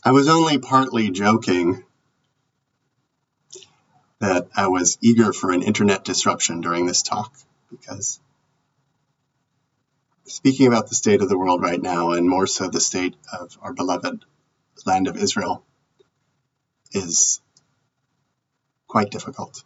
I was only partly joking that I was eager for an internet disruption during this talk, because speaking about the state of the world right now, and more so the state of our beloved land of Israel, is quite difficult.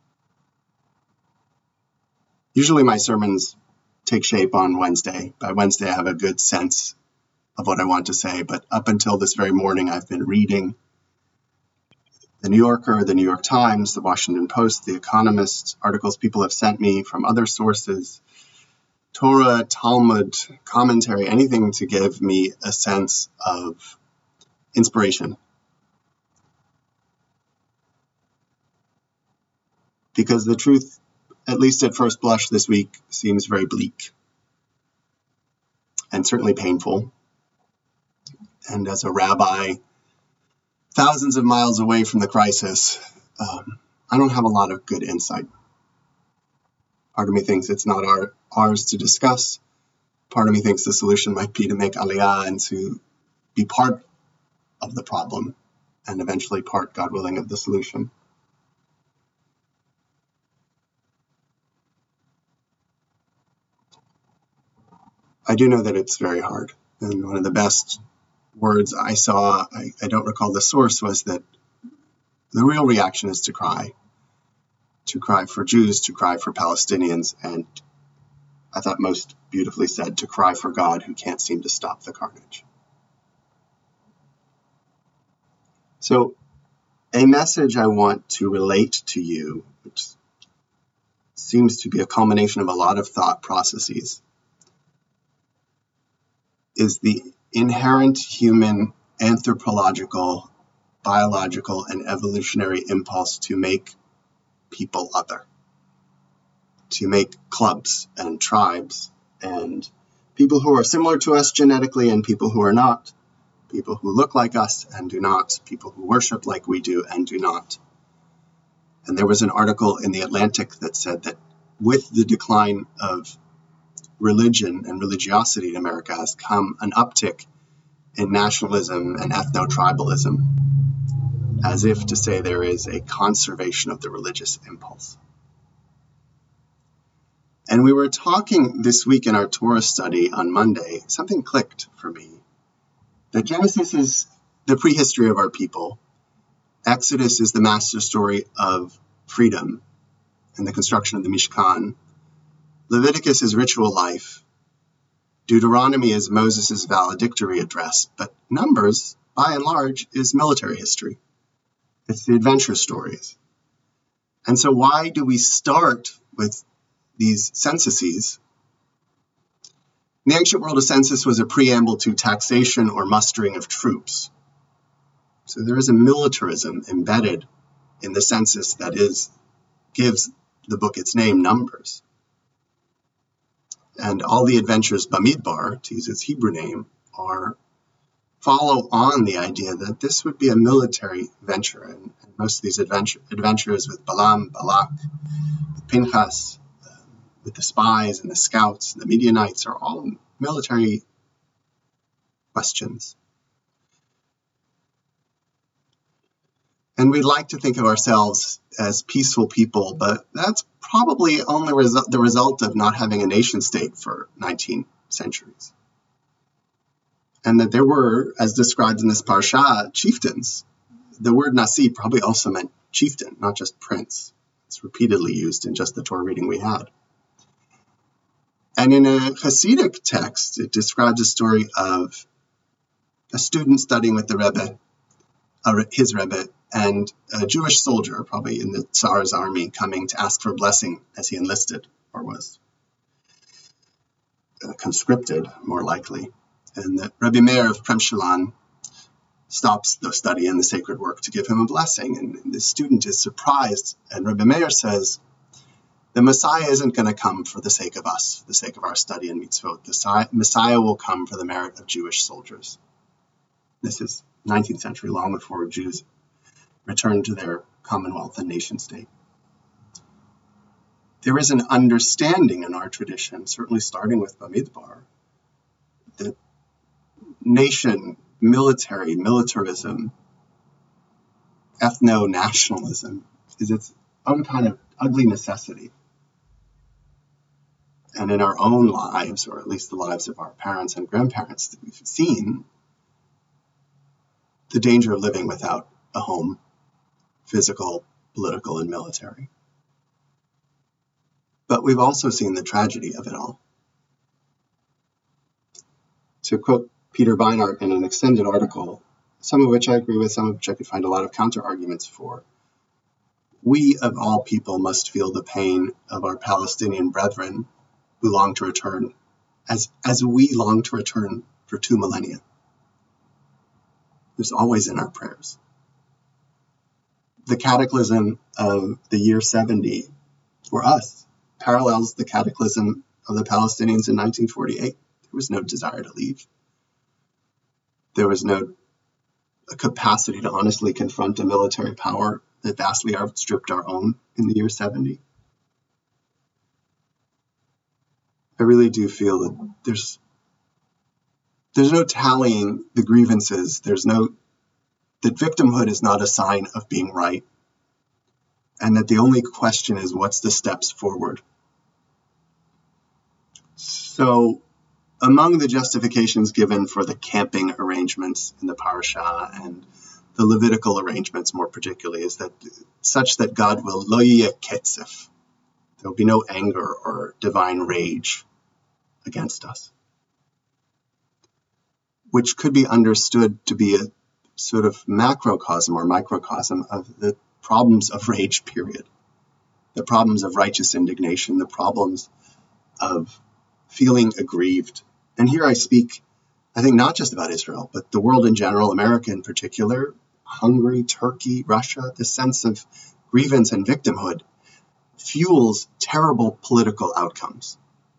Usually my sermons take shape on Wednesday. By Wednesday, I have a good sense of what I want to say, but up until this very morning, I've been reading The New Yorker, The New York Times, The Washington Post, The Economist, articles people have sent me from other sources, Torah, Talmud, commentary, anything to give me a sense of inspiration. Because the truth, at least at first blush this week, seems very bleak and certainly painful. And as a rabbi, thousands of miles away from the crisis, I don't have a lot of good insight. Part of me thinks it's not ours to discuss. Part of me thinks the solution might be to make aliyah and to be part of the problem, and eventually part, God willing, of the solution. I do know that it's very hard. And one of the best words I saw, I don't recall the source, was that the real reaction is to cry for Jews, to cry for Palestinians, and I thought most beautifully said, to cry for God who can't seem to stop the carnage. So a message I want to relate to you, which seems to be a culmination of a lot of thought processes, is the inherent human anthropological, biological, and evolutionary impulse to make people other, to make clubs and tribes and people who are similar to us genetically and people who are not, people who look like us and do not, people who worship like we do and do not. And there was an article in The Atlantic that said that with the decline of religion and religiosity in America has come an uptick in nationalism and ethno-tribalism, as if to say there is a conservation of the religious impulse. And we were talking this week in our Torah study on Monday, something clicked for me, that Genesis is the prehistory of our people, Exodus is the master story of freedom and the construction of the Mishkan, Leviticus is ritual life, Deuteronomy is Moses' valedictory address, but Numbers, by and large, is military history. It's the adventure stories. And so why do we start with these censuses? In the ancient world, a census was a preamble to taxation or mustering of troops. So there is a militarism embedded in the census that gives the book its name, Numbers. And all the adventures Bamidbar, to use its Hebrew name, follow on the idea that this would be a military venture. And most of these adventures with Balaam, Balak, with Pinchas, with the spies and the scouts and the Midianites are all military questions. And we'd like to think of ourselves as peaceful people, but that's probably only the result of not having a nation state for 19 centuries. And that there were, as described in this parsha, chieftains. The word Nasi probably also meant chieftain, not just prince. It's repeatedly used in just the Torah reading we had. And in a Hasidic text, it describes a story of a student studying with the Rebbe, his Rebbe, and a Jewish soldier, probably in the Tsar's army, coming to ask for a blessing as he enlisted, or was conscripted, more likely. And the Rebbe Meir of Premshilan stops the study and the sacred work to give him a blessing. And the student is surprised, and Rebbe Meir says, the Messiah isn't going to come for the sake of us, the sake of our study and mitzvot. The Messiah will come for the merit of Jewish soldiers. This is 19th century, long before Jews returned to their commonwealth and nation state. There is an understanding in our tradition, certainly starting with Bamidbar, that nation militarism, ethno-nationalism is its own kind of ugly necessity. And in our own lives, or at least the lives of our parents and grandparents, we've seen the danger of living without a home, physical, political, and military. But we've also seen the tragedy of it all. To quote Peter Beinart in an extended article, some of which I agree with, some of which I could find a lot of counter-arguments for, we of all people must feel the pain of our Palestinian brethren who long to return, as we long to return for 2 millennia. It's always in our prayers. The cataclysm of the year 70 for us parallels the cataclysm of the Palestinians in 1948. There was no desire to leave. There was no capacity to honestly confront a military power that vastly outstripped our own in the year 70. I really do feel that there's no tallying the grievances. That victimhood is not a sign of being right. And that the only question is, what's the steps forward? So among the justifications given for the camping arrangements in the parasha and the Levitical arrangements more particularly is that such that God will lo yeh ketzef. There will be no anger or divine rage against us, which could be understood to be a sort of macrocosm or microcosm of the problems of rage, period. The problems of righteous indignation, the problems of feeling aggrieved. And here I speak, I think, not just about Israel, but the world in general, America in particular, Hungary, Turkey, Russia. The sense of grievance and victimhood fuels terrible political outcomes.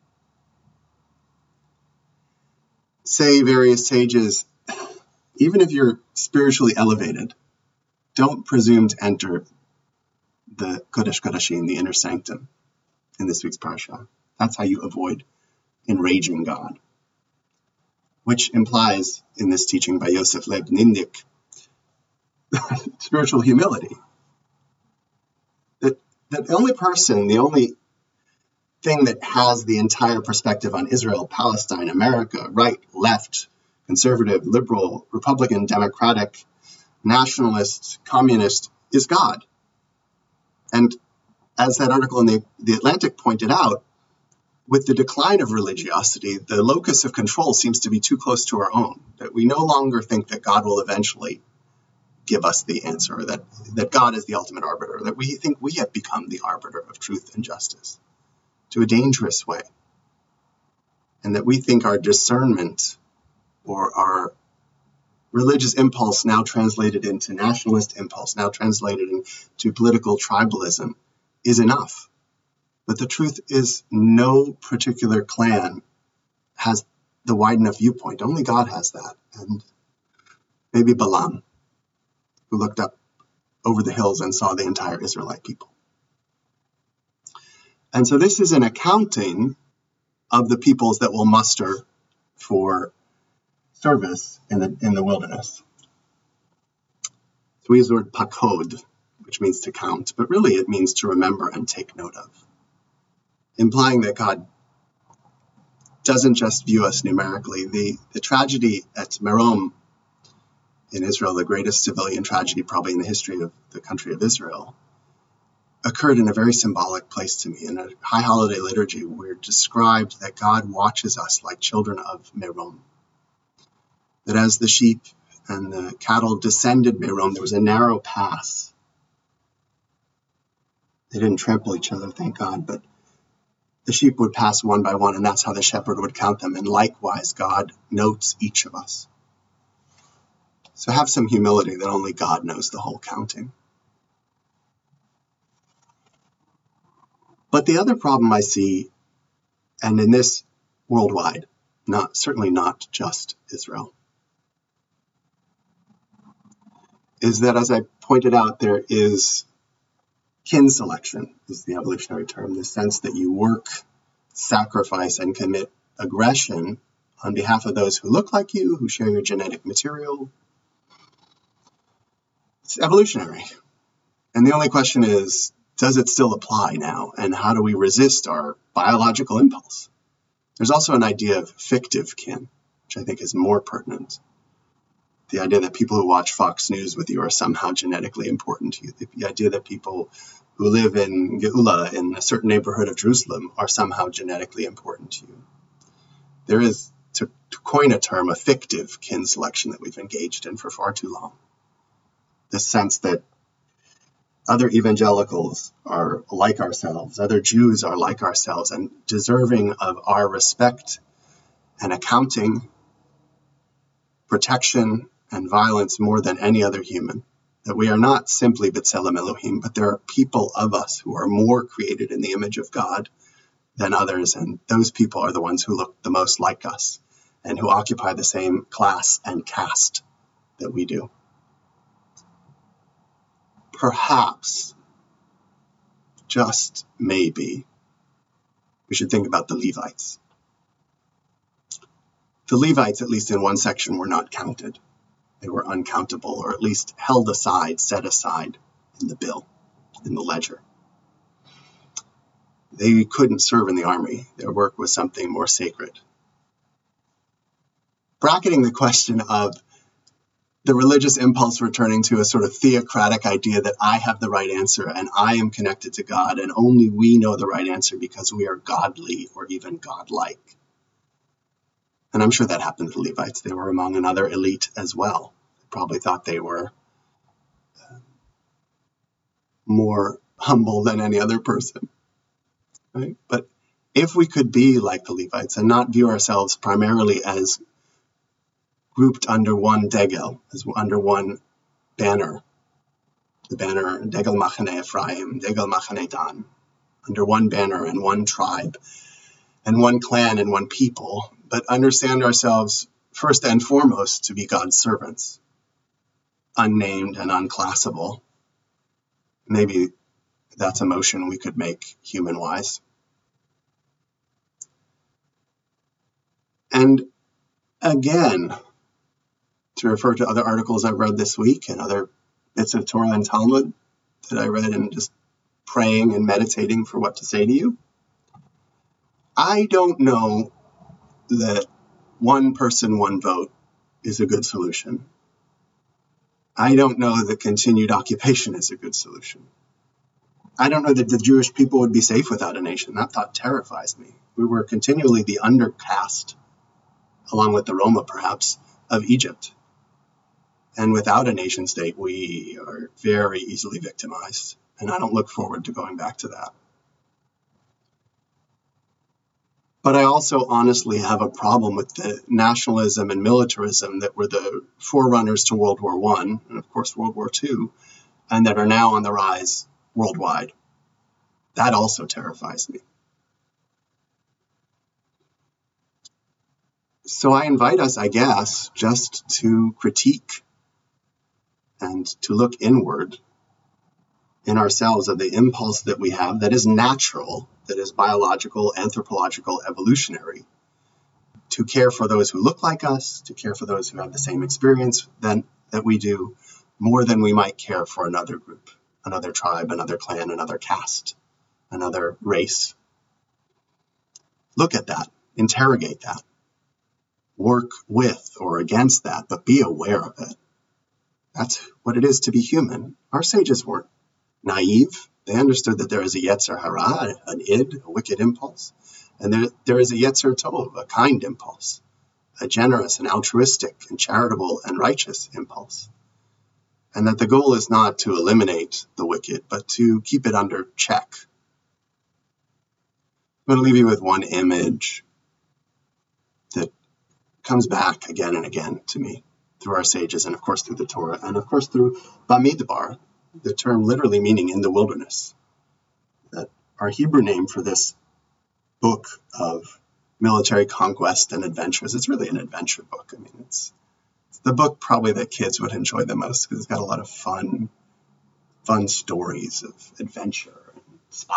Say various sages, even if you're spiritually elevated, don't presume to enter the Kodesh Kodashim, the inner sanctum, in this week's parasha. That's how you avoid enraging God, which implies in this teaching by Yosef Leib Nimnik spiritual humility. That the only thing that has the entire perspective on Israel, Palestine, America, right, left, conservative, liberal, Republican, Democratic, nationalist, communist, is God. And as that article in the Atlantic pointed out, with the decline of religiosity, the locus of control seems to be too close to our own, that we no longer think that God will eventually give us the answer, that God is the ultimate arbiter, that we think we have become the arbiter of truth and justice to a dangerous way, and that we think our discernment or our religious impulse now translated into nationalist impulse, now translated into political tribalism, is enough. But the truth is no particular clan has the wide enough viewpoint. Only God has that. And maybe Balaam, who looked up over the hills and saw the entire Israelite people. And so this is an accounting of the peoples that will muster for service in the wilderness. So we use the word pakod, which means to count, but really it means to remember and take note of, implying that God doesn't just view us numerically. The tragedy at Merom in Israel, the greatest civilian tragedy probably in the history of the country of Israel, occurred in a very symbolic place to me. In a high holiday liturgy, we're described that God watches us like children of Merom. That as the sheep and the cattle descended Merom, there was a narrow pass. They didn't trample each other, thank God, but the sheep would pass one by one, and that's how the shepherd would count them. And likewise, God notes each of us. So have some humility that only God knows the whole counting. But the other problem I see, and in this worldwide, certainly not just Israel, is that, as I pointed out, there is kin selection, is the evolutionary term, the sense that you work, sacrifice, and commit aggression on behalf of those who look like you, who share your genetic material. It's evolutionary. And the only question is, does it still apply now? And how do we resist our biological impulse? There's also an idea of fictive kin, which I think is more pertinent. The idea that people who watch Fox News with you are somehow genetically important to you. The idea that people who live in Geula, in a certain neighborhood of Jerusalem, are somehow genetically important to you. There is, to coin a term, a fictive kin selection that we've engaged in for far too long. The sense that other evangelicals are like ourselves, other Jews are like ourselves, and deserving of our respect and accounting, protection, and violence more than any other human. That we are not simply B'Tselem Elohim, but there are people of us who are more created in the image of God than others, and those people are the ones who look the most like us and who occupy the same class and caste that we do. Perhaps, just maybe, we should think about the Levites. The Levites, at least in one section, were not counted. They were uncountable, or at least held aside, set aside in the bill, in the ledger. They couldn't serve in the army. Their work was something more sacred. Bracketing the question of the religious impulse returning to a sort of theocratic idea that I have the right answer and I am connected to God and only we know the right answer because we are godly or even godlike. And I'm sure that happened to the Levites. They were among another elite as well. They probably thought they were more humble than any other person. Right? But if we could be like the Levites and not view ourselves primarily as grouped under one degel, as under one banner, the banner Degel Machane Ephraim, Degel Machane Dan, under one banner and one tribe and one clan and one people, but understand ourselves first and foremost to be God's servants, unnamed and unclassable. Maybe that's a motion we could make human-wise. And again, to refer to other articles I've read this week and other bits of Torah and Talmud that I read and just praying and meditating for what to say to you, I don't know that one person, one vote is a good solution. I don't know that continued occupation is a good solution. I don't know that the Jewish people would be safe without a nation. That thought terrifies me. We were continually the undercast, along with the Roma perhaps, of Egypt. And without a nation state, we are very easily victimized. And I don't look forward to going back to that. But I also honestly have a problem with the nationalism and militarism that were the forerunners to World War I, and of course World War II, and that are now on the rise worldwide. That also terrifies me. So I invite us, I guess, just to critique and to look inward in ourselves of the impulse that we have that is natural, that is biological, anthropological, evolutionary, to care for those who look like us, to care for those who have the same experience that we do, more than we might care for another group, another tribe, another clan, another caste, another race. Look at that, interrogate that, work with or against that, but be aware of it. That's what it is to be human. Our sages weren't naive. They understood that there is a Yetzer Hara, an id, a wicked impulse, and there is a Yetzer Tov, a kind impulse, a generous and altruistic and charitable and righteous impulse. And that the goal is not to eliminate the wicked, but to keep it under check. I'm going to leave you with one image that comes back again and again to me through our sages, and of course through the Torah, and of course through Bamidbar, the term literally meaning in the wilderness. That our Hebrew name for this book of military conquest and adventures, it's really an adventure book. I mean, it's the book probably that kids would enjoy the most because it's got a lot of fun stories of adventure and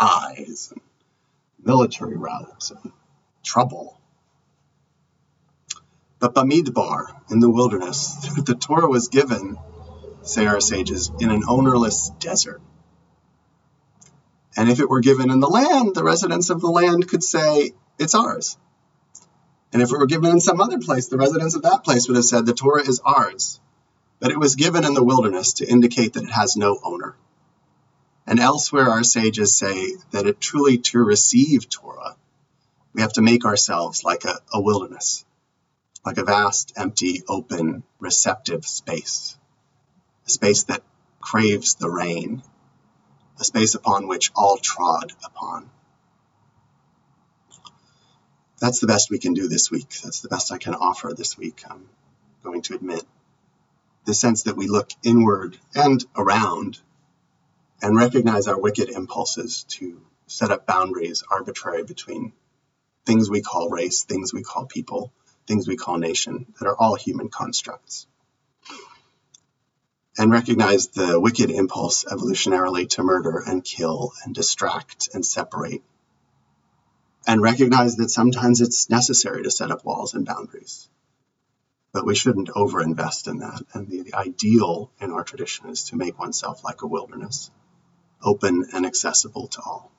spies and military routes and trouble. But Bamidbar, in the wilderness, the Torah was given, say our sages, in an ownerless desert. And if it were given in the land, the residents of the land could say, it's ours. And if it were given in some other place, the residents of that place would have said, the Torah is ours. But it was given in the wilderness to indicate that it has no owner. And elsewhere, our sages say that to receive Torah, we have to make ourselves like a wilderness, like a vast, empty, open, receptive space, a space that craves the rain, a space upon which all trod upon. That's the best we can do this week. That's the best I can offer this week, I'm going to admit. The sense that we look inward and around and recognize our wicked impulses to set up boundaries arbitrary between things we call race, things we call people, things we call nation, that are all human constructs. And recognize the wicked impulse evolutionarily to murder and kill and distract and separate. And recognize that sometimes it's necessary to set up walls and boundaries. But we shouldn't overinvest in that. And the ideal in our tradition is to make oneself like a wilderness, open and accessible to all.